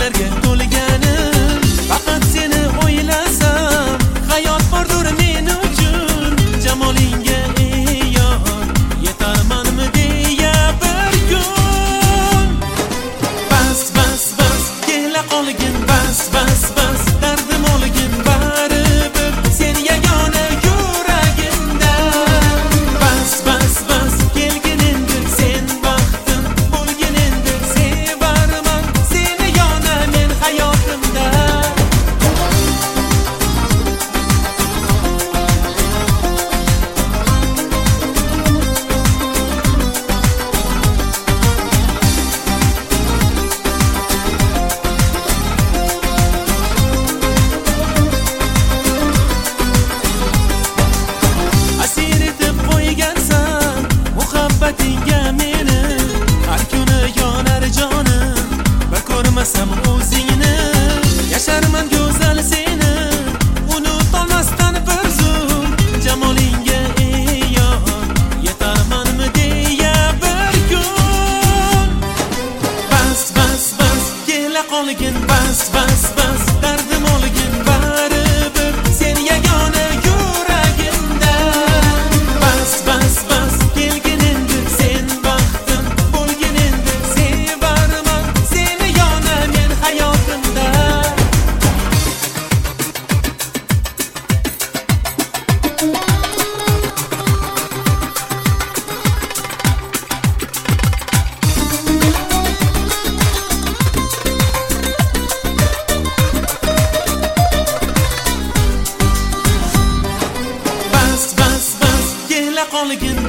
xayollarga to'lganim. Faqat seni o'ylasam, hayot bordir men uchun. Jamolingga ey yor, yetarmanmi deya bir kun. Bas, bas, bas, kela qolgin, bas, bas, bas, dardim olgin baribir sen yagona yuragimda. Bas, bas, bas, kelgin endi sen baxtim bo'lgin endi, sevarman seni yana men hayotimda. Asir etib qo'ygansan muhabbatingga meni, har kuni yonar jonim bir ko'rmasam o'zingni. Yasharman go'zal seni unutolmasdan bir zum. Jamolingga ey yor, yetarmanmi deya bir kun. Bas, bas, bas, kela qolgin, bas, bas, bas, dardim olgin baribir sen yagona yuragimda. Bas, bas, bas, kelgin endi sen baxtim bo'lgin endi, sevarman seni yana men hayotimda. Bas, bas, bas, kela qolgin,